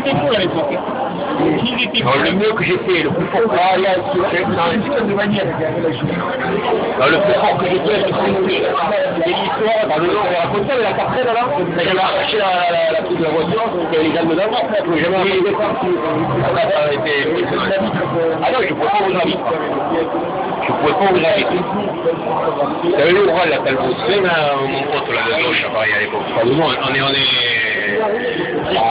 étaient cool à l'époque. Ils étaient cool. Le mieux que j'ai fait, le plus fort que j'ai fait, le plus fort que j'ai fait, c'est l'histoire, dans le nom, on racontait la cartelle là, j'avais arraché la clé de la voiture, il y avait les gars dedans, je pouvais jamais arriver ça. Ça a été impressionnant. Ah non, je ne pouvais pas ouvrir la vitre. Je ne pouvais pas ouvrir la vitre. Il y avait l'oral, la calme, mon pote là de gauche, pareil à l'époque. On est